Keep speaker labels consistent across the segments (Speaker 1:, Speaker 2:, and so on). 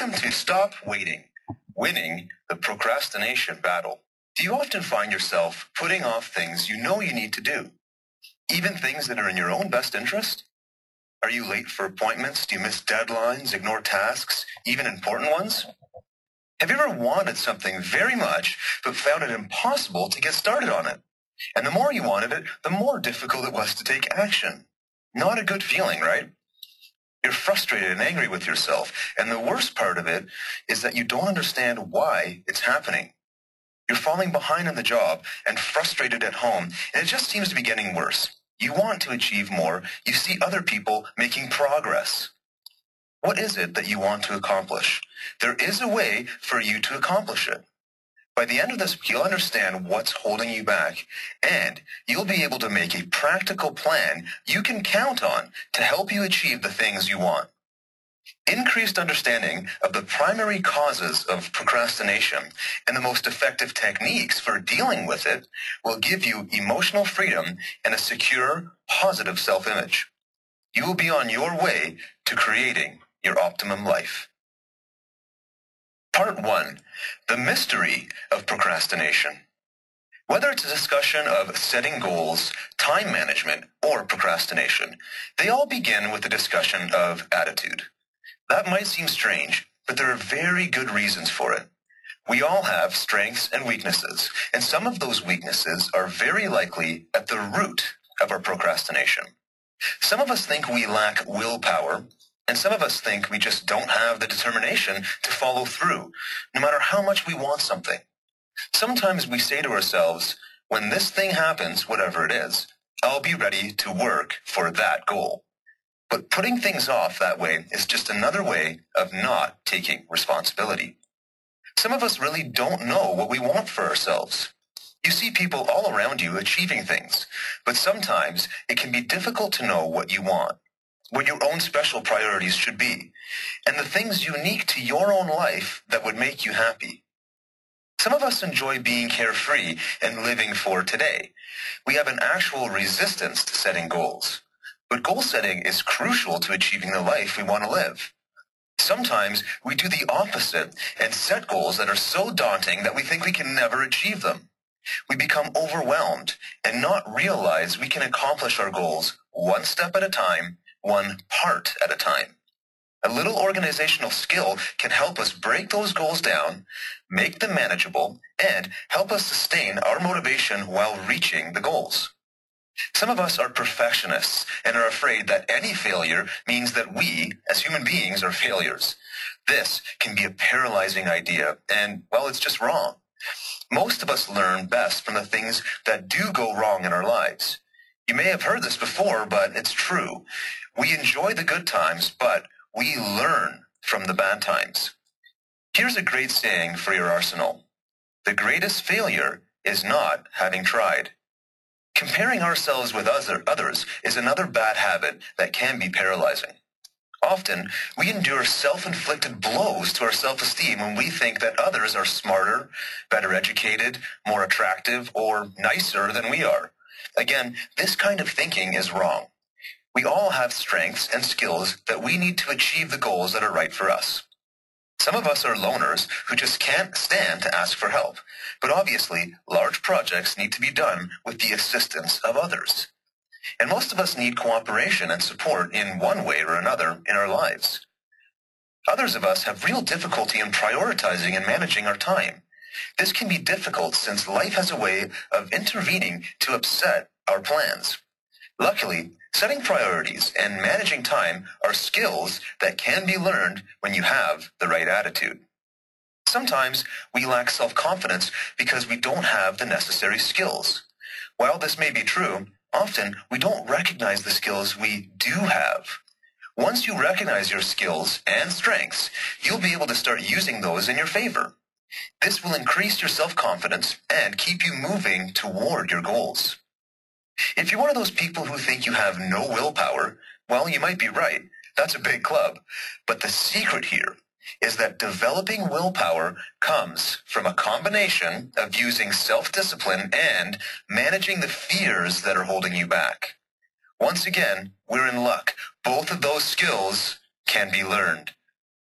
Speaker 1: Welcome to Stop Waiting, Winning the Procrastination Battle. Do you often find yourself putting off things you know you need to do, even things that are in your own best interest? Are you late for appointments? Do you miss deadlines, ignore tasks, even important ones? Have you ever wanted something very much, but found it impossible to get started on it? And the more you wanted it, the more difficult it was to take action. Not a good feeling, right? You're frustrated and angry with yourself, and the worst part of it is that you don't understand why it's happening. You're falling behind in the job and frustrated at home, and it just seems to be getting worse. You want to achieve more. You see other people making progress. What is it that you want to accomplish? There is a way for you to accomplish it. By the end of this, you'll understand what's holding you back, and you'll be able to make a practical plan you can count on to help you achieve the things you want. Increased understanding of the primary causes of procrastination and the most effective techniques for dealing with it will give you emotional freedom and a secure, positive self-image. You will be on your way to creating your optimum life. Part 1. The mystery of procrastination. Whether it's a discussion of setting goals, time management, or procrastination, they all begin with a discussion of attitude. That might seem strange, but there are very good reasons for it. We all have strengths and weaknesses, and some of those weaknesses are very likely at the root of our procrastination. Some of us think we lack willpower, and some of us think we just don't have the determination to follow through, no matter how much we want something. Sometimes we say to ourselves, when this thing happens, whatever it is, I'll be ready to work for that goal. But putting things off that way is just another way of not taking responsibility. Some of us really don't know what we want for ourselves. You see people all around you achieving things, but sometimes it can be difficult to know what you want, what your own special priorities should be, and the things unique to your own life that would make you happy. Some of us enjoy being carefree and living for today. We have an actual resistance to setting goals. But goal setting is crucial to achieving the life we want to live. Sometimes we do the opposite and set goals that are so daunting that we think we can never achieve them. We become overwhelmed and not realize we can accomplish our goals one step at a time, one part at a time. A little organizational skill can help us break those goals down, make them manageable, and help us sustain our motivation while reaching the goals. Some of us are perfectionists and are afraid that any failure means that we, as human beings, are failures. This can be a paralyzing idea, and, well, it's just wrong. Most of us learn best from the things that do go wrong in our lives. You may have heard this before, but it's true. We enjoy the good times, but we learn from the bad times. Here's a great saying for your arsenal. The greatest failure is not having tried. Comparing ourselves with others is another bad habit that can be paralyzing. Often, we endure self-inflicted blows to our self-esteem when we think that others are smarter, better educated, more attractive, or nicer than we are. Again, this kind of thinking is wrong. We all have strengths and skills that we need to achieve the goals that are right for us. Some of us are loners who just can't stand to ask for help, but obviously large projects need to be done with the assistance of others. And most of us need cooperation and support in one way or another in our lives. Others of us have real difficulty in prioritizing and managing our time. This can be difficult since life has a way of intervening to upset our plans. Luckily, setting priorities and managing time are skills that can be learned when you have the right attitude. Sometimes we lack self-confidence because we don't have the necessary skills. While this may be true, often we don't recognize the skills we do have. Once you recognize your skills and strengths, you'll be able to start using those in your favor. This will increase your self-confidence and keep you moving toward your goals. If you're one of those people who think you have no willpower, well, you might be right. That's a big club. But the secret here is that developing willpower comes from a combination of using self-discipline and managing the fears that are holding you back. Once again, we're in luck. Both of those skills can be learned. You might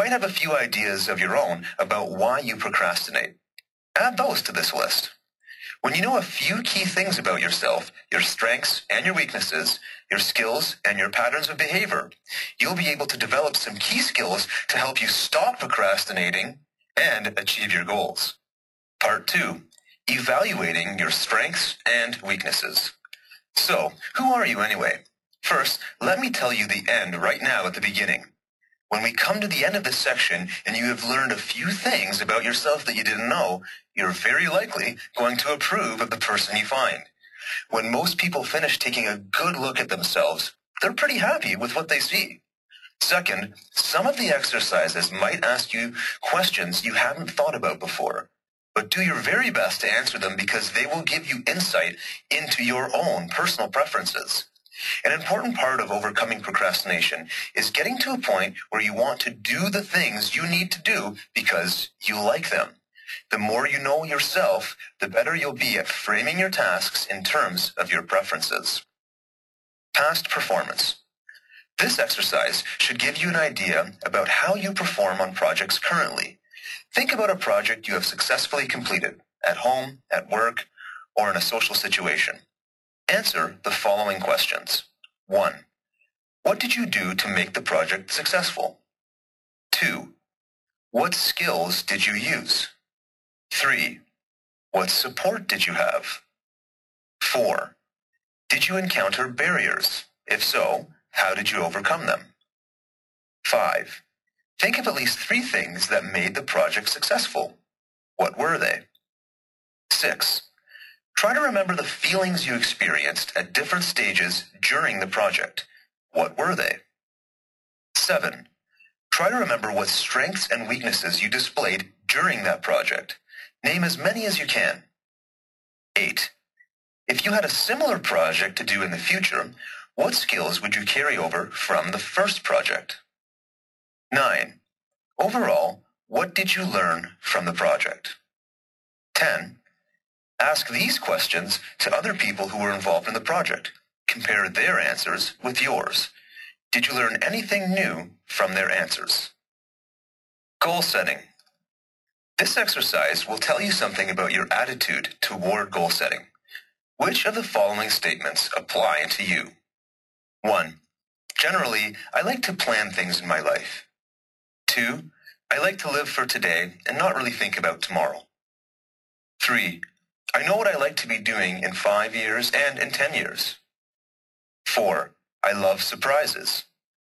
Speaker 1: might have a few ideas of your own about why you procrastinate. Add those to this list. When you know a few key things about yourself, your strengths and your weaknesses, your skills and your patterns of behavior, you'll be able to develop some key skills to help you stop procrastinating and achieve your goals. Part 2. Evaluating your strengths and weaknesses. So, who are you anyway? First, let me tell you the end right now at the beginning. When we come to the end of this section and you have learned a few things about yourself that you didn't know, you're very likely going to approve of the person you find. When most people finish taking a good look at themselves, they're pretty happy with what they see. Second, some of the exercises might ask you questions you haven't thought about before, but do your very best to answer them because they will give you insight into your own personal preferences. An important part of overcoming procrastination is getting to a point where you want to do the things you need to do because you like them. The more you know yourself, the better you'll be at framing your tasks in terms of your preferences. Past performance. This exercise should give you an idea about how you perform on projects currently. Think about a project you have successfully completed, at home, at work, or in a social situation. Answer the following questions. 1. What did you do to make the project successful? 2. What skills did you use? 3. What support did you have? 4. Did you encounter barriers? If so, how did you overcome them? 5. Think of at least 3 things that made the project successful. What were they? 6. Try to remember the feelings you experienced at different stages during the project. What were they? 7. Try to remember what strengths and weaknesses you displayed during that project. Name as many as you can. 8. If you had a similar project to do in the future, what skills would you carry over from the first project? 9. Overall, what did you learn from the project? 10. Ask these questions to other people who were involved in the project. Compare their answers with yours. Did you learn anything new from their answers? Goal setting. This exercise will tell you something about your attitude toward goal setting. Which of the following statements apply to you? 1. Generally, I like to plan things in my life. 2. I like to live for today and not really think about tomorrow. 3. I know what I like to be doing in 5 years and in 10 years. 4. I love surprises.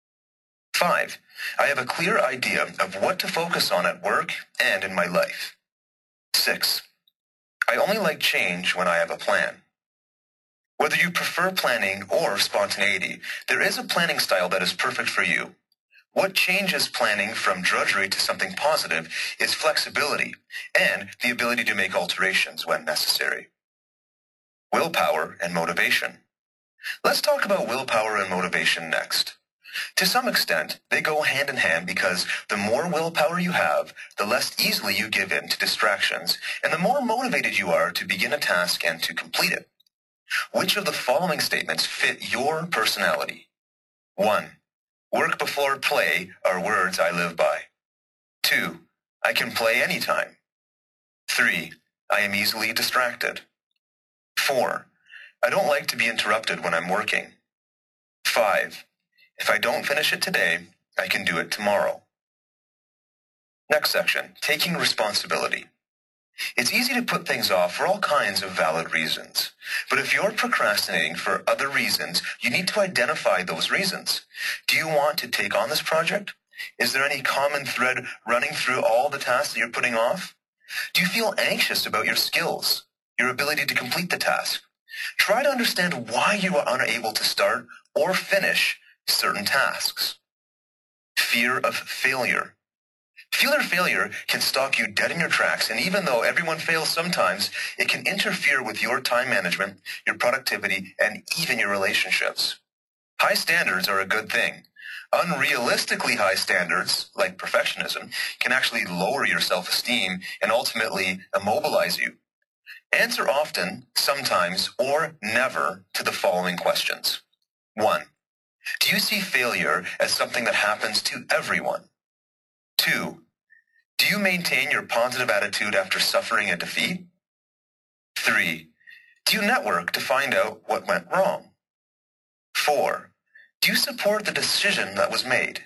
Speaker 1: 5. I have a clear idea of what to focus on at work and in my life. 6. I only like change when I have a plan. Whether you prefer planning or spontaneity, there is a planning style that is perfect for you. What changes planning from drudgery to something positive is flexibility and the ability to make alterations when necessary. Willpower and motivation. Let's talk about willpower and motivation next. To some extent, they go hand in hand because the more willpower you have, the less easily you give in to distractions, and the more motivated you are to begin a task and to complete it. Which of the following statements fit your personality? 1. Work before play are words I live by. 2. I can play anytime. 3. I am easily distracted. 4. I don't like to be interrupted when I'm working. 5. If I don't finish it today, I can do it tomorrow. Next section, taking responsibility. It's easy to put things off for all kinds of valid reasons. But if you're procrastinating for other reasons, you need to identify those reasons. Do you want to take on this project? Is there any common thread running through all the tasks that you're putting off? Do you feel anxious about your skills, your ability to complete the task? Try to understand why you are unable to start or finish certain tasks. Fear of failure. Fear of failure can stop you dead in your tracks, and even though everyone fails sometimes, it can interfere with your time management, your productivity, and even your relationships. High standards are a good thing. Unrealistically high standards, like perfectionism, can actually lower your self-esteem and ultimately immobilize you. Answer often, sometimes, or never to the following questions. 1. Do you see failure as something that happens to everyone? 2. Do you maintain your positive attitude after suffering a defeat? 3. Do you network to find out what went wrong? 4. Do you support the decision that was made?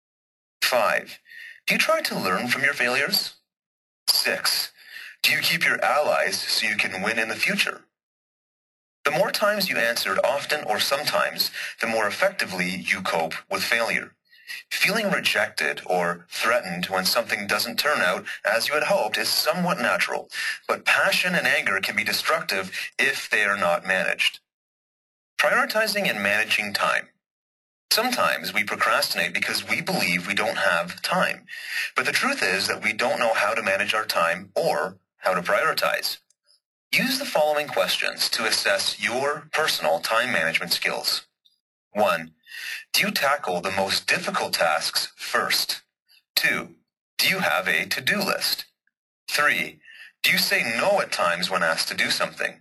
Speaker 1: 5. Do you try to learn from your failures? 6. Do you keep your allies so you can win in the future? The more times you answered often or sometimes, the more effectively you cope with failure. Feeling rejected or threatened when something doesn't turn out as you had hoped is somewhat natural, but passion and anger can be destructive if they are not managed. Prioritizing and managing time. Sometimes we procrastinate because we believe we don't have time, but the truth is that we don't know how to manage our time or how to prioritize. Use the following questions to assess your personal time management skills. 1. Do you tackle the most difficult tasks first? 2. Do you have a to-do list? 3. Do you say no at times when asked to do something?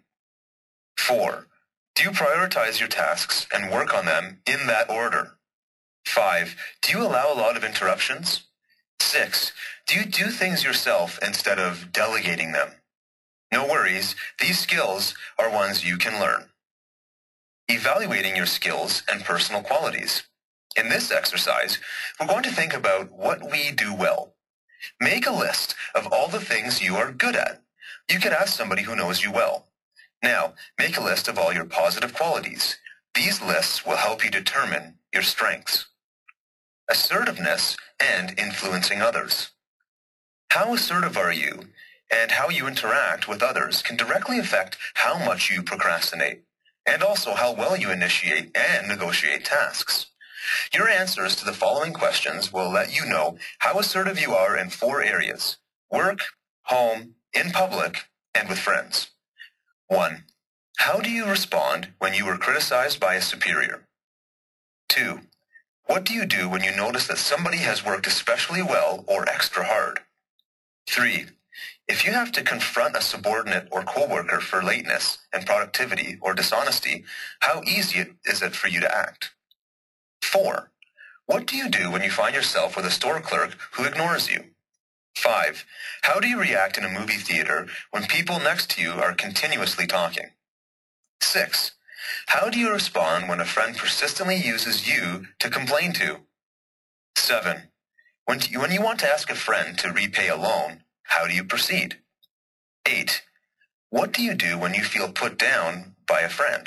Speaker 1: 4. Do you prioritize your tasks and work on them in that order? 5. Do you allow a lot of interruptions? 6. Do you do things yourself instead of delegating them? No worries, these skills are ones you can learn. Evaluating your skills and personal qualities. In this exercise, we're going to think about what we do well. Make a list of all the things you are good at. You could ask somebody who knows you well. Now, make a list of all your positive qualities. These lists will help you determine your strengths. Assertiveness and influencing others. How assertive are you, and how you interact with others can directly affect how much you procrastinate, and also how well you initiate and negotiate tasks. Your answers to the following questions will let you know how assertive you are in 4 areas: work, home, in public, and with friends. 1. How do you respond when you are criticized by a superior? 2. What do you do when you notice that somebody has worked especially well or extra hard? 3. If you have to confront a subordinate or coworker for lateness and productivity or dishonesty, how easy is it for you to act? 4. What do you do when you find yourself with a store clerk who ignores you? 5. How do you react in a movie theater when people next to you are continuously talking? 6. How do you respond when a friend persistently uses you to complain to? 7. When you want to ask a friend to repay a loan, how do you proceed? 8. What do you do when you feel put down by a friend?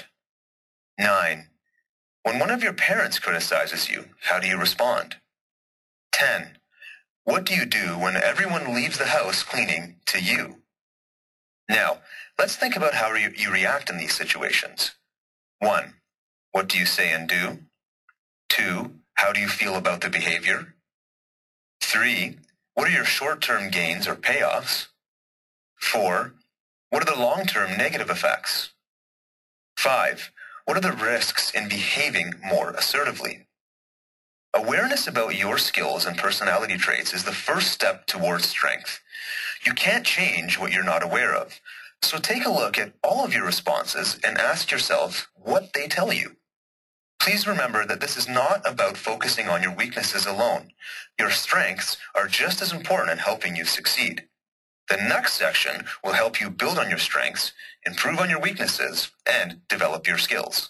Speaker 1: 9. When one of your parents criticizes you, how do you respond? 10. What do you do when everyone leaves the house cleaning to you? Now, let's think about how you react in these situations. 1. What do you say and do? 2. How do you feel about the behavior? 3. What are your short-term gains or payoffs? 4. What are the long-term negative effects? 5. What are the risks in behaving more assertively? Awareness about your skills and personality traits is the first step towards strength. You can't change what you're not aware of, so take a look at all of your responses and ask yourself what they tell you. Please remember that this is not about focusing on your weaknesses alone. Your strengths are just as important in helping you succeed. The next section will help you build on your strengths, improve on your weaknesses, and develop your skills.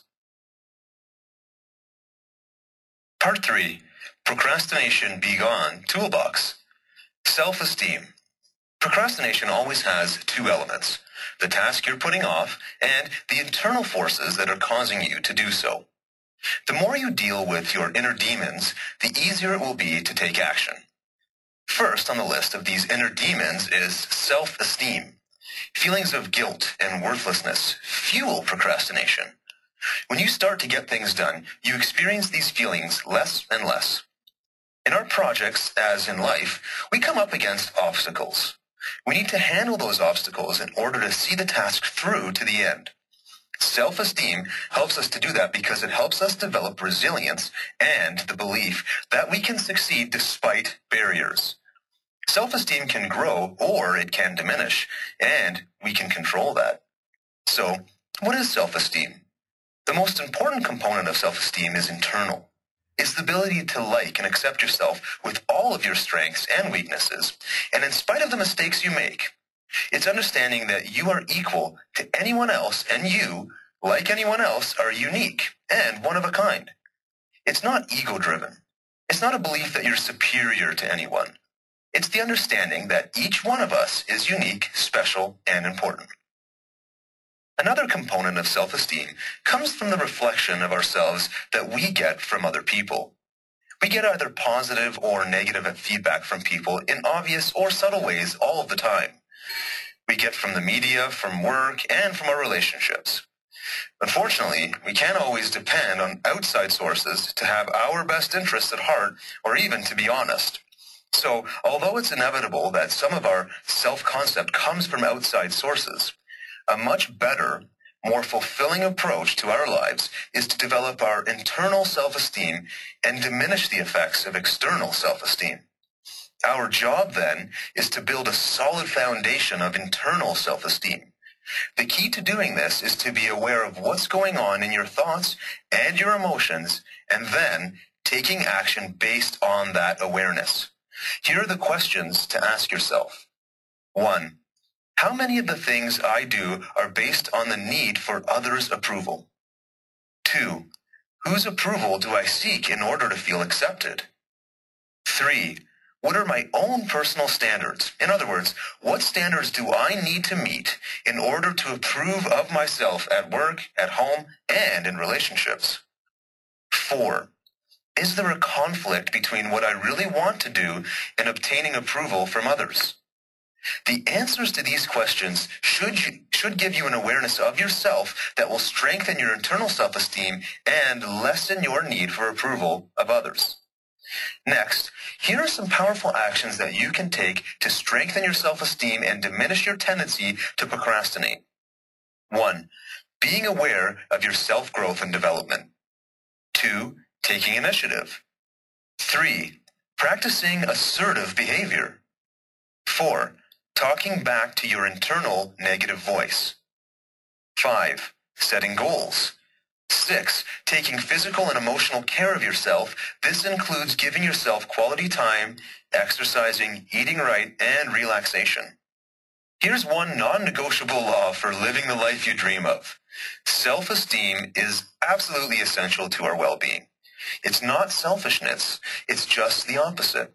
Speaker 1: Part 3. Procrastination Begone Toolbox. Self-esteem. Procrastination always has 2 elements: the task you're putting off and the internal forces that are causing you to do so. The more you deal with your inner demons, the easier it will be to take action. First on the list of these inner demons is self-esteem. Feelings of guilt and worthlessness fuel procrastination. When you start to get things done, you experience these feelings less and less. In our projects, as in life, we come up against obstacles. We need to handle those obstacles in order to see the task through to the end. Self-esteem helps us to do that because it helps us develop resilience and the belief that we can succeed despite barriers. Self-esteem can grow or it can diminish, and we can control that. So, what is self-esteem? The most important component of self-esteem is internal. is the ability to like and accept yourself with all of your strengths and weaknesses, and in spite of the mistakes you make. It's understanding that you are equal to anyone else, and you, like anyone else, are unique and one of a kind. It's not ego-driven. It's not a belief that you're superior to anyone. It's the understanding that each one of us is unique, special, and important. Another component of self-esteem comes from the reflection of ourselves that we get from other people. We get either positive or negative feedback from people in obvious or subtle ways all of the time. We get from the media, from work, and from our relationships. Unfortunately, we can't always depend on outside sources to have our best interests at heart or even to be honest. So, although it's inevitable that some of our self-concept comes from outside sources, a much better, more fulfilling approach to our lives is to develop our internal self-esteem and diminish the effects of external self-esteem. Our job, then, is to build a solid foundation of internal self-esteem. The key to doing this is to be aware of what's going on in your thoughts and your emotions, and then taking action based on that awareness. Here are the questions to ask yourself. 1. How many of the things I do are based on the need for others' approval? 2. Whose approval do I seek in order to feel accepted? 3. What are my own personal standards? In other words, what standards do I need to meet in order to approve of myself at work, at home, and in relationships? 4. Is there a conflict between what I really want to do and obtaining approval from others? The answers to these questions should give you an awareness of yourself that will strengthen your internal self-esteem and lessen your need for approval of others. Next, here are some powerful actions that you can take to strengthen your self-esteem and diminish your tendency to procrastinate. 1. Being aware of your self-growth and development. 2. Taking initiative. 3. Practicing assertive behavior. 4. Talking back to your internal negative voice. 5. Setting goals. 6. Taking physical and emotional care of yourself. This includes giving yourself quality time, exercising, eating right, and relaxation. Here's one non-negotiable law for living the life you dream of. Self-esteem is absolutely essential to our well-being. It's not selfishness. It's just the opposite.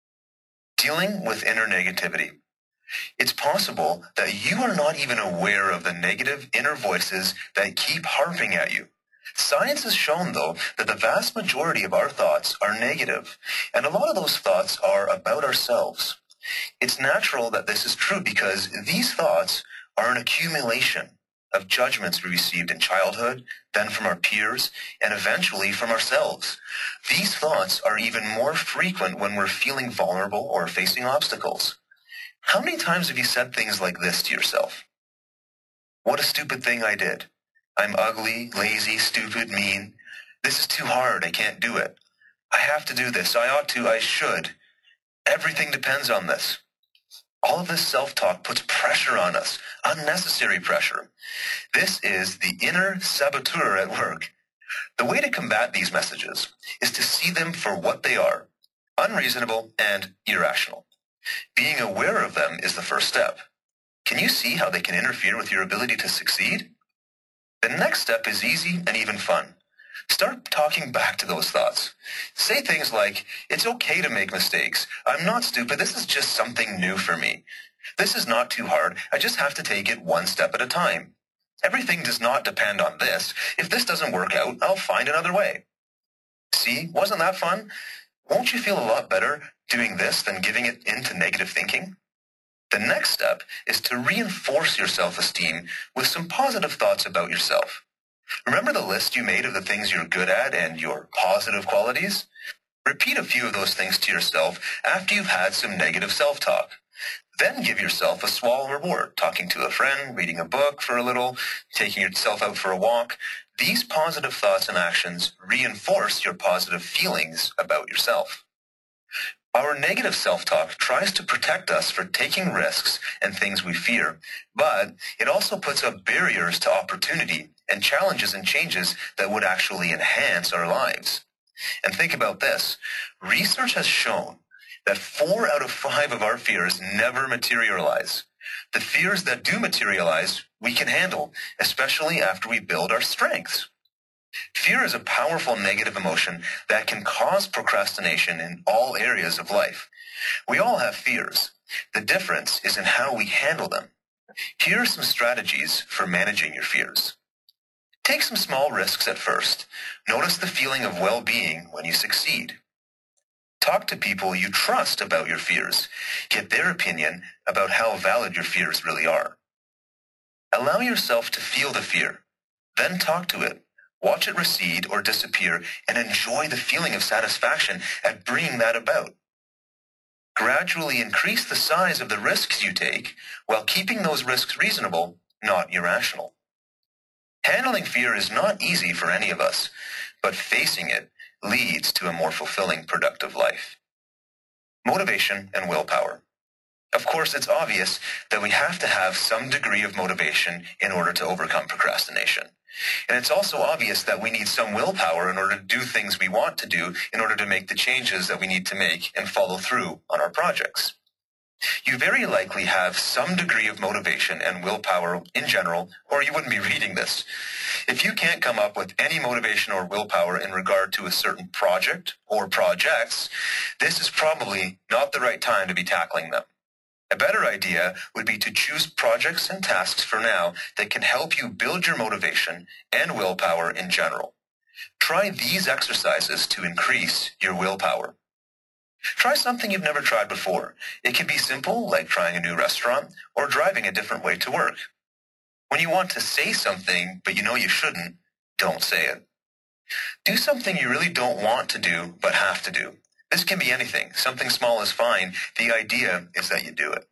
Speaker 1: Dealing with inner negativity. It's possible that you are not even aware of the negative inner voices that keep harping at you. Science has shown, though, that the vast majority of our thoughts are negative, and a lot of those thoughts are about ourselves. It's natural that this is true because these thoughts are an accumulation of judgments we received in childhood, then from our peers, and eventually from ourselves. These thoughts are even more frequent when we're feeling vulnerable or facing obstacles. How many times have you said things like this to yourself? What a stupid thing I did. I'm ugly, lazy, stupid, mean. This is too hard. I can't do it. I have to do this. I ought to. I should. Everything depends on this. All of this self-talk puts pressure on us, unnecessary pressure. This is the inner saboteur at work. The way to combat these messages is to see them for what they are, unreasonable and irrational. Being aware of them is the first step. Can you see how they can interfere with your ability to succeed? The next step is easy and even fun. Start talking back to those thoughts. Say things like, it's okay to make mistakes. I'm not stupid. This is just something new for me. This is not too hard. I just have to take it one step at a time. Everything does not depend on this. If this doesn't work out, I'll find another way. See, wasn't that fun? Won't you feel a lot better doing this than giving it into negative thinking? The next step is to reinforce your self-esteem with some positive thoughts about yourself. Remember the list you made of the things you're good at and your positive qualities? Repeat a few of those things to yourself after you've had some negative self-talk. Then give yourself a small reward, talking to a friend, reading a book for a little, taking yourself out for a walk. These positive thoughts and actions reinforce your positive feelings about yourself. Our negative self-talk tries to protect us for taking risks and things we fear, but it also puts up barriers to opportunity and challenges and changes that would actually enhance our lives. And think about this. Research has shown that 4 out of 5 of our fears never materialize. The fears that do materialize, we can handle, especially after we build our strengths. Fear is a powerful negative emotion that can cause procrastination in all areas of life. We all have fears. The difference is in how we handle them. Here are some strategies for managing your fears. Take some small risks at first. Notice the feeling of well-being when you succeed. Talk to people you trust about your fears. Get their opinion about how valid your fears really are. Allow yourself to feel the fear. Then talk to it. Watch it recede or disappear and enjoy the feeling of satisfaction at bringing that about. Gradually increase the size of the risks you take while keeping those risks reasonable, not irrational. Handling fear is not easy for any of us, but facing it leads to a more fulfilling, productive life. Motivation and willpower. Of course, it's obvious that we have to have some degree of motivation in order to overcome procrastination. And it's also obvious that we need some willpower in order to do things we want to do in order to make the changes that we need to make and follow through on our projects. You very likely have some degree of motivation and willpower in general, or you wouldn't be reading this. If you can't come up with any motivation or willpower in regard to a certain project or projects, this is probably not the right time to be tackling them. A better idea would be to choose projects and tasks for now that can help you build your motivation and willpower in general. Try these exercises to increase your willpower. Try something you've never tried before. It can be simple, like trying a new restaurant or driving a different way to work. When you want to say something, but you know you shouldn't, don't say it. Do something you really don't want to do, but have to do. This can be anything. Something small is fine. The idea is that you do it.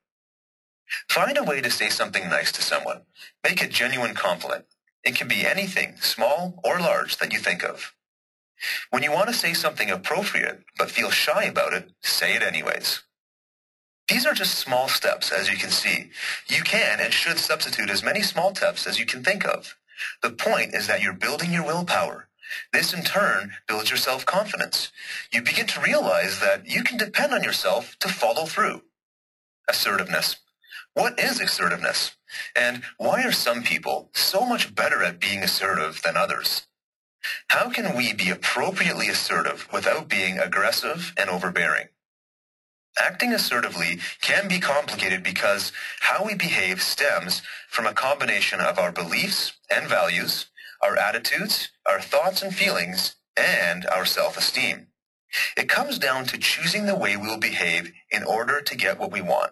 Speaker 1: Find a way to say something nice to someone. Make a genuine compliment. It can be anything, small or large, that you think of. When you want to say something appropriate but feel shy about it, say it anyways. These are just small steps, as you can see. You can and should substitute as many small steps as you can think of. The point is that you're building your willpower. This, in turn, builds your self-confidence. You begin to realize that you can depend on yourself to follow through. Assertiveness. What is assertiveness? And why are some people so much better at being assertive than others? How can we be appropriately assertive without being aggressive and overbearing? Acting assertively can be complicated because how we behave stems from a combination of our beliefs and values, our attitudes, our thoughts and feelings, and our self-esteem. It comes down to choosing the way we will behave in order to get what we want.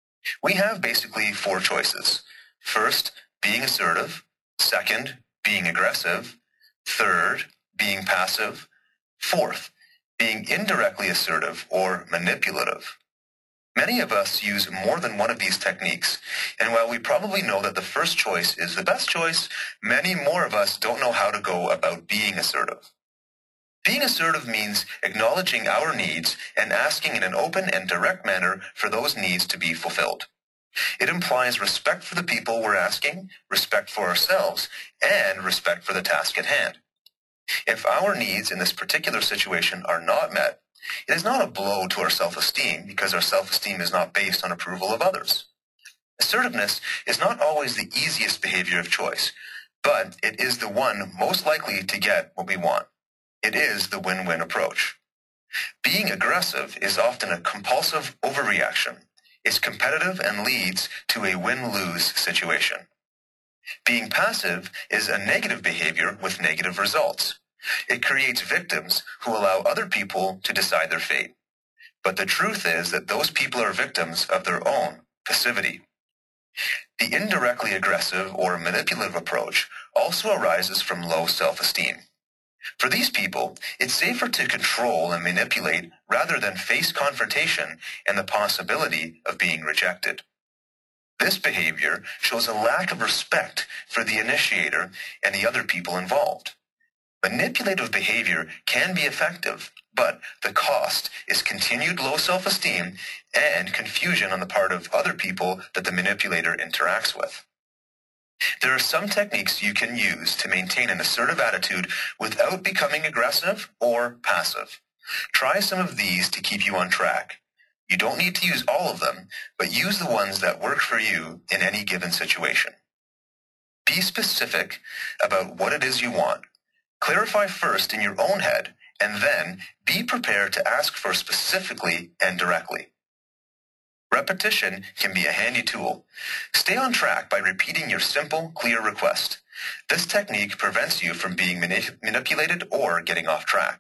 Speaker 1: We have basically 4 choices. First, being assertive. Second, being aggressive. Third, being passive. Fourth, being indirectly assertive or manipulative. Many of us use more than one of these techniques, and while we probably know that the first choice is the best choice, many more of us don't know how to go about being assertive. Being assertive means acknowledging our needs and asking in an open and direct manner for those needs to be fulfilled. It implies respect for the people we're asking, respect for ourselves, and respect for the task at hand. If our needs in this particular situation are not met, it is not a blow to our self-esteem because our self-esteem is not based on approval of others. Assertiveness is not always the easiest behavior of choice, but it is the one most likely to get what we want. It is the win-win approach. Being aggressive is often a compulsive overreaction. It's competitive and leads to a win-lose situation. Being passive is a negative behavior with negative results. It creates victims who allow other people to decide their fate. But the truth is that those people are victims of their own passivity. The indirectly aggressive or manipulative approach also arises from low self-esteem. For these people, it's safer to control and manipulate rather than face confrontation and the possibility of being rejected. This behavior shows a lack of respect for the initiator and the other people involved. Manipulative behavior can be effective, but the cost is continued low self-esteem and confusion on the part of other people that the manipulator interacts with. There are some techniques you can use to maintain an assertive attitude without becoming aggressive or passive. Try some of these to keep you on track. You don't need to use all of them, but use the ones that work for you in any given situation. Be specific about what it is you want. Clarify first in your own head, and then be prepared to ask for specifically and directly. Repetition can be a handy tool. Stay on track by repeating your simple, clear request. This technique prevents you from being manipulated or getting off track.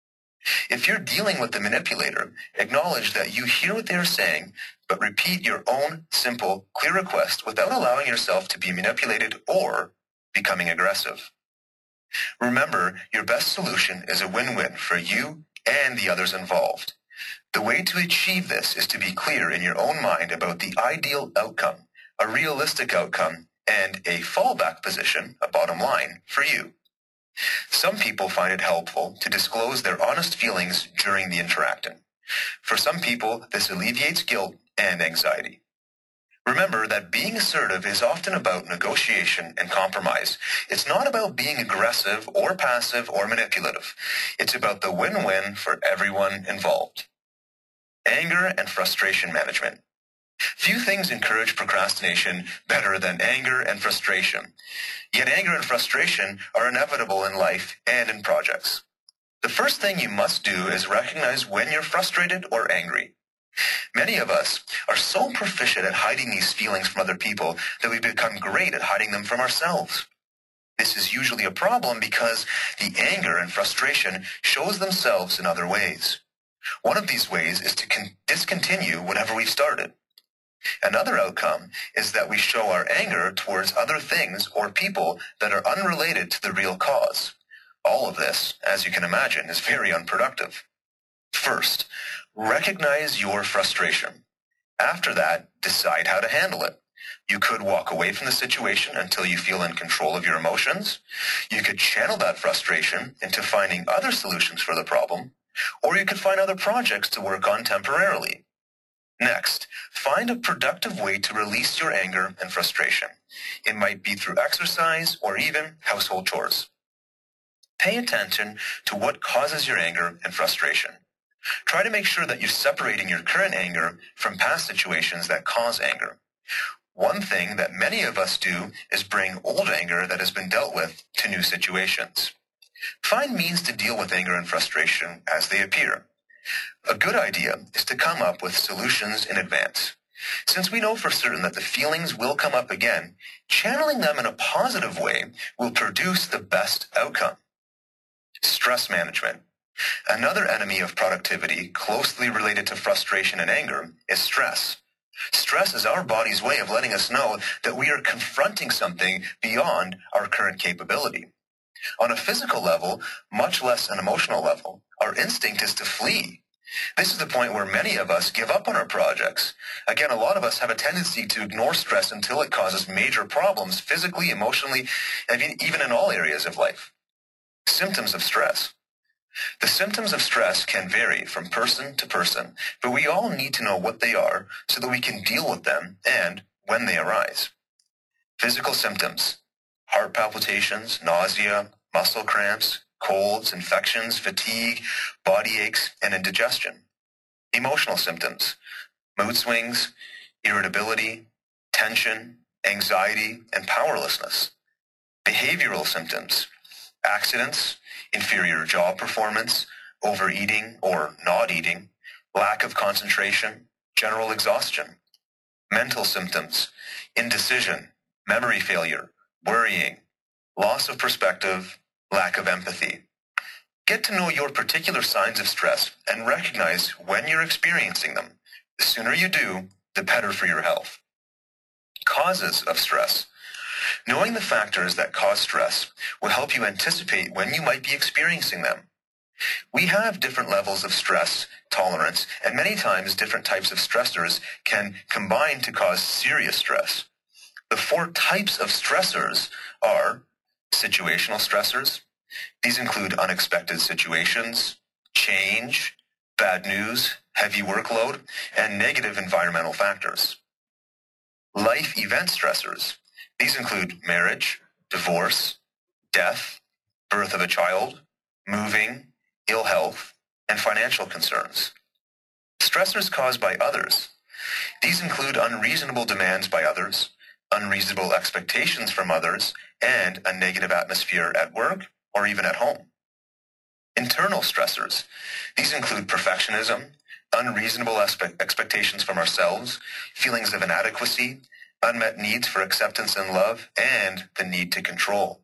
Speaker 1: If you're dealing with the manipulator, acknowledge that you hear what they are saying, but repeat your own simple, clear request without allowing yourself to be manipulated or becoming aggressive. Remember, your best solution is a win-win for you and the others involved. The way to achieve this is to be clear in your own mind about the ideal outcome, a realistic outcome, and a fallback position, a bottom line, for you. Some people find it helpful to disclose their honest feelings during the interacting. For some people, this alleviates guilt and anxiety. Remember that being assertive is often about negotiation and compromise. It's not about being aggressive or passive or manipulative. It's about the win-win for everyone involved. Anger and frustration management. Few things encourage procrastination better than anger and frustration. Yet anger and frustration are inevitable in life and in projects. The first thing you must do is recognize when you're frustrated or angry. Many of us are so proficient at hiding these feelings from other people that we become great at hiding them from ourselves. This is usually a problem because the anger and frustration shows themselves in other ways. One of these ways is to discontinue whatever we've started. Another outcome is that we show our anger towards other things or people that are unrelated to the real cause. All of this, as you can imagine, is very unproductive. First, recognize your frustration. After that, decide how to handle it. You could walk away from the situation until you feel in control of your emotions. You could channel that frustration into finding other solutions for the problem, or you could find other projects to work on temporarily. Next, find a productive way to release your anger and frustration. It might be through exercise or even household chores. Pay attention to what causes your anger and frustration. Try to make sure that you're separating your current anger from past situations that cause anger. One thing that many of us do is bring old anger that has been dealt with to new situations. Find means to deal with anger and frustration as they appear. A good idea is to come up with solutions in advance. Since we know for certain that the feelings will come up again, channeling them in a positive way will produce the best outcome. Stress management. Another enemy of productivity closely related to frustration and anger is stress. Stress is our body's way of letting us know that we are confronting something beyond our current capability. On a physical level, much less an emotional level, our instinct is to flee. This is the point where many of us give up on our projects. Again, a lot of us have a tendency to ignore stress until it causes major problems physically, emotionally, and even in all areas of life. Symptoms of stress. The symptoms of stress can vary from person to person, but we all need to know what they are so that we can deal with them and when they arise. Physical symptoms. Heart palpitations, nausea, muscle cramps, colds, infections, fatigue, body aches, and indigestion. Emotional symptoms. Mood swings, irritability, tension, anxiety, and powerlessness. Behavioral symptoms. Accidents, inferior job performance, overeating or not eating, lack of concentration, general exhaustion. Mental symptoms. Indecision, memory failure, worrying, loss of perspective, lack of empathy. Get to know your particular signs of stress and recognize when you're experiencing them. The sooner you do, the better for your health. Causes of stress. Knowing the factors that cause stress will help you anticipate when you might be experiencing them. We have different levels of stress tolerance, and many times different types of stressors can combine to cause serious stress. The 4 types of stressors are situational stressors. These include unexpected situations, change, bad news, heavy workload, and negative environmental factors. Life event stressors. These include marriage, divorce, death, birth of a child, moving, ill health, and financial concerns. Stressors caused by others. These include unreasonable demands by others, unreasonable expectations from others, and a negative atmosphere at work or even at home. Internal stressors. These include perfectionism, unreasonable expectations from ourselves, feelings of inadequacy, unmet needs for acceptance and love, and the need to control.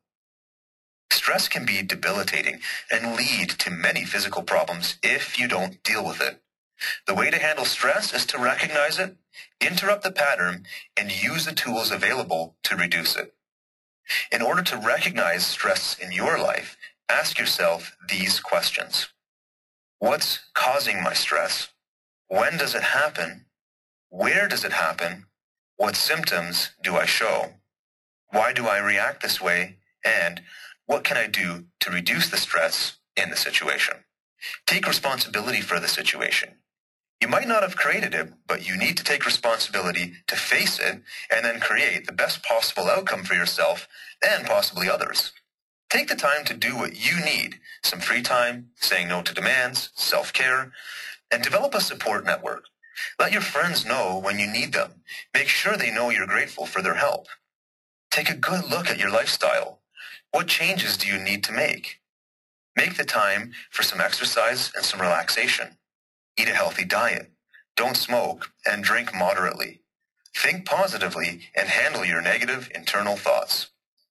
Speaker 1: Stress can be debilitating and lead to many physical problems if you don't deal with it. The way to handle stress is to recognize it, interrupt the pattern, and use the tools available to reduce it. In order to recognize stress in your life, ask yourself these questions. What's causing my stress? When does it happen? Where does it happen? What symptoms do I show? Why do I react this way? And what can I do to reduce the stress in the situation? Take responsibility for the situation. You might not have created it, but you need to take responsibility to face it and then create the best possible outcome for yourself and possibly others. Take the time to do what you need, some free time, saying no to demands, self-care, and develop a support network. Let your friends know when you need them. Make sure they know you're grateful for their help. Take a good look at your lifestyle. What changes do you need to make? Make the time for some exercise and some relaxation. Eat a healthy diet. Don't smoke and drink moderately. Think positively and handle your negative internal thoughts.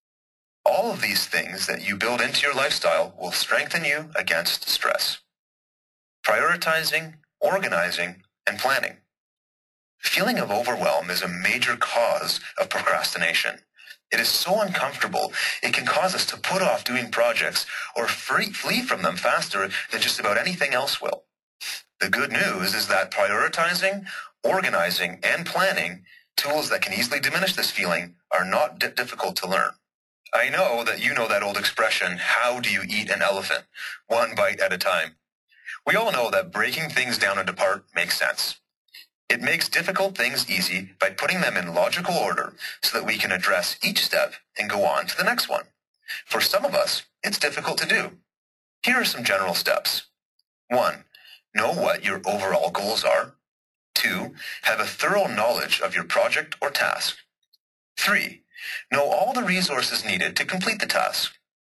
Speaker 1: All of these things that you build into your lifestyle will strengthen you against stress. Prioritizing, organizing, and planning. Feeling of overwhelm is a major cause of procrastination. It is so uncomfortable, it can cause us to put off doing projects or flee from them faster than just about anything else will. The good news is that prioritizing, organizing, and planning, tools that can easily diminish this feeling, are not difficult to learn. I know that you know that old expression, how do you eat an elephant? One bite at a time. We all know that breaking things down into parts makes sense. It makes difficult things easy by putting them in logical order so that we can address each step and go on to the next one. For some of us, it's difficult to do. Here are some general steps. 1. Know what your overall goals are. 2. Have a thorough knowledge of your project or task. 3. Know all the resources needed to complete the task.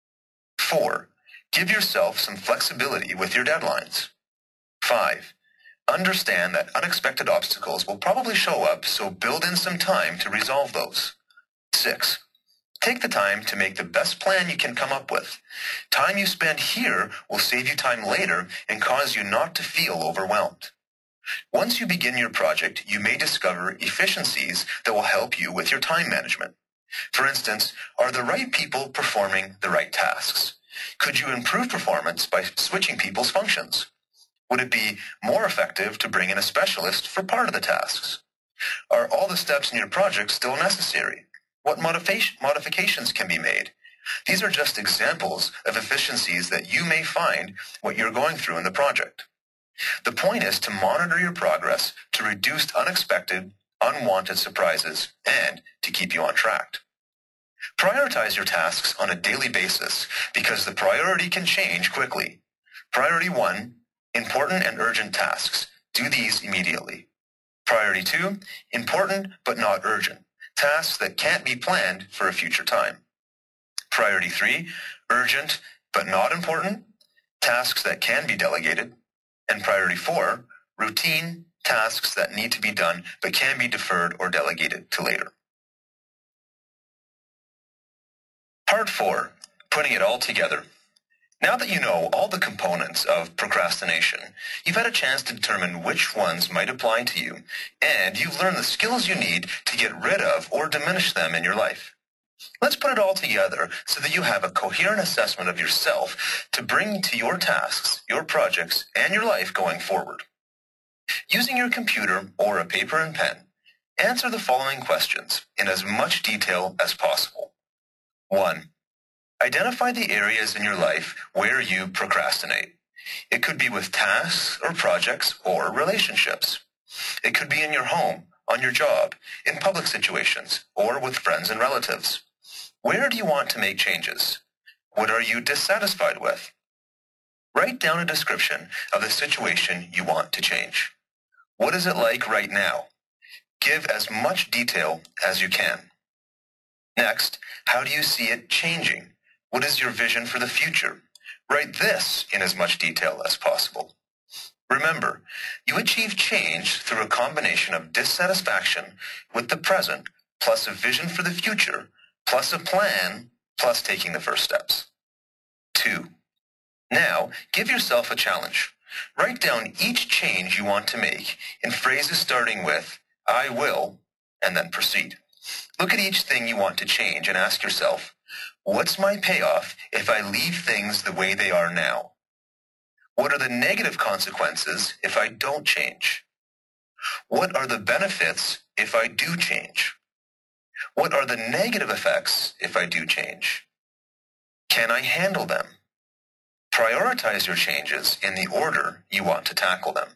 Speaker 1: 4. Give yourself some flexibility with your deadlines. 5. Understand that unexpected obstacles will probably show up, so build in some time to resolve those. 6. Take the time to make the best plan you can come up with. Time you spend here will save you time later and cause you not to feel overwhelmed. Once you begin your project, you may discover efficiencies that will help you with your time management. For instance, are the right people performing the right tasks? Could you improve performance by switching people's functions? Would it be more effective to bring in a specialist for part of the tasks? Are all the steps in your project still necessary? What modifications can be made? These are just examples of efficiencies that you may find what you're going through in the project. The point is to monitor your progress to reduce unexpected, unwanted surprises and to keep you on track. Prioritize your tasks on a daily basis because the priority can change quickly. Priority 1, important and urgent tasks. Do these immediately. Priority 2, important but not urgent. Tasks that can't be planned for a future time. Priority 3, urgent but not important. Tasks that can be delegated. And priority 4, routine tasks that need to be done but can be deferred or delegated to later. Part 4, putting it all together. Now that you know all the components of procrastination, you've had a chance to determine which ones might apply to you, and you've learned the skills you need to get rid of or diminish them in your life. Let's put it all together so that you have a coherent assessment of yourself to bring to your tasks, your projects, and your life going forward. Using your computer or a paper and pen, answer the following questions in as much detail as possible. 1. Identify the areas in your life where you procrastinate. It could be with tasks or projects or relationships. It could be in your home, on your job, in public situations, or with friends and relatives? Where do you want to make changes? What are you dissatisfied with? Write down a description of the situation you want to change. What is it like right now? Give as much detail as you can. Next, how do you see it changing? What is your vision for the future? Write this in as much detail as possible. Remember, you achieve change through a combination of dissatisfaction with the present, plus a vision for the future, plus a plan, plus taking the first steps. 2. Now, give yourself a challenge. Write down each change you want to make in phrases starting with, I will, and then proceed. Look at each thing you want to change and ask yourself, what's my payoff if I leave things the way they are now? What are the negative consequences if I don't change? What are the benefits if I do change? What are the negative effects if I do change? Can I handle them? Prioritize your changes in the order you want to tackle them.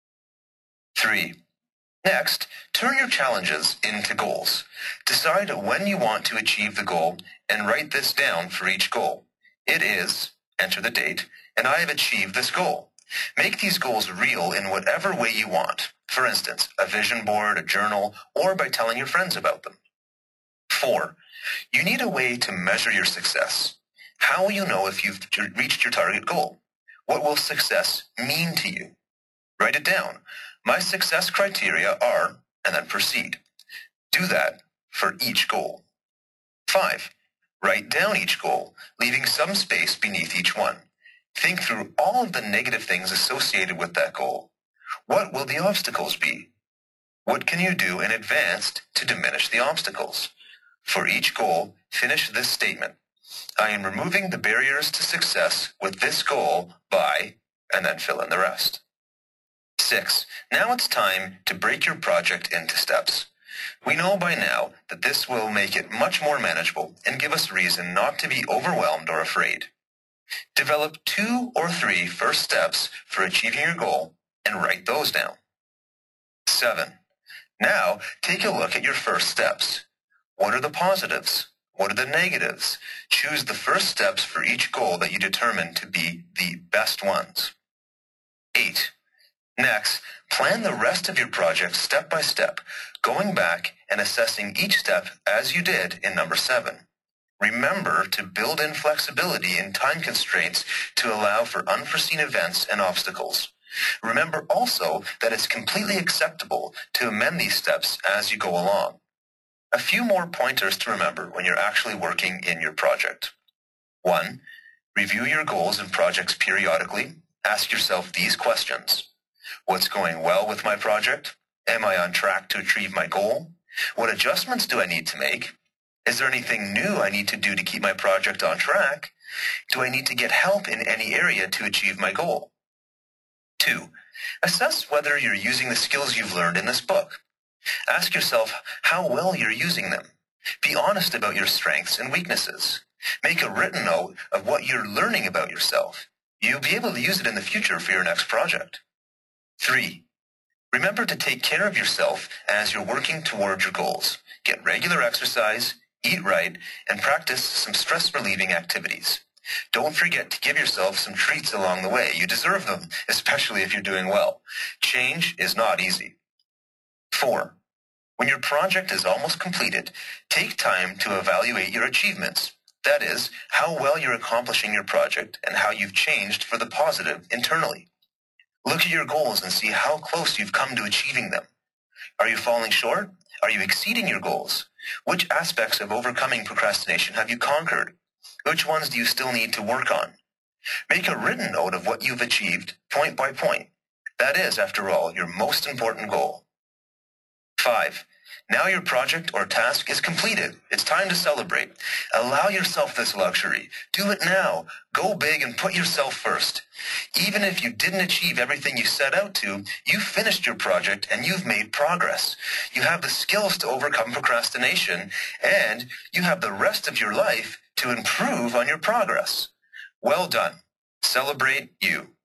Speaker 1: 3. Next, turn your challenges into goals. Decide when you want to achieve the goal and write this down for each goal. It is, enter the date, and I have achieved this goal. Make these goals real in whatever way you want. For instance, a vision board, a journal, or by telling your friends about them. 4. You need a way to measure your success. How will you know if you've reached your target goal? What will success mean to you? Write it down. My success criteria are, and then proceed. Do that for each goal. 5. Write down each goal, leaving some space beneath each one. Think through all of the negative things associated with that goal. What will the obstacles be? What can you do in advance to diminish the obstacles? For each goal, finish this statement. I am removing the barriers to success with this goal by, and then fill in the rest. 6. Now it's time to break your project into steps. We know by now that this will make it much more manageable and give us reason not to be overwhelmed or afraid. Develop 2 or 3 first steps for achieving your goal and write those down. 7. Now take a look at your first steps. What are the positives? What are the negatives? Choose the first steps for each goal that you determine to be the best ones. 8. Next, plan the rest of your project step by step, going back and assessing each step as you did in number 7. Remember to build in flexibility and time constraints to allow for unforeseen events and obstacles. Remember also that it's completely acceptable to amend these steps as you go along. A few more pointers to remember when you're actually working in your project. 1. Review your goals and projects periodically. Ask yourself these questions. What's going well with my project? Am I on track to achieve my goal? What adjustments do I need to make? Is there anything new I need to do to keep my project on track? Do I need to get help in any area to achieve my goal? 2. Assess whether you're using the skills you've learned in this book. Ask yourself how well you're using them. Be honest about your strengths and weaknesses. Make a written note of what you're learning about yourself. You'll be able to use it in the future for your next project. 3. Remember to take care of yourself as you're working toward your goals. Get regular exercise, eat right, and practice some stress-relieving activities. Don't forget to give yourself some treats along the way. You deserve them, especially if you're doing well. Change is not easy. 4. When your project is almost completed, take time to evaluate your achievements. That is, how well you're accomplishing your project and how you've changed for the positive internally. Look at your goals and see how close you've come to achieving them. Are you falling short? Are you exceeding your goals? Which aspects of overcoming procrastination have you conquered? Which ones do you still need to work on? Make a written note of what you've achieved, point by point. That is, after all, your most important goal. 5. Now your project or task is completed. It's time to celebrate. Allow yourself this luxury. Do it now. Go big and put yourself first. Even if you didn't achieve everything you set out to, you finished your project and you've made progress. You have the skills to overcome procrastination, and you have the rest of your life to improve on your progress. Well done. Celebrate you.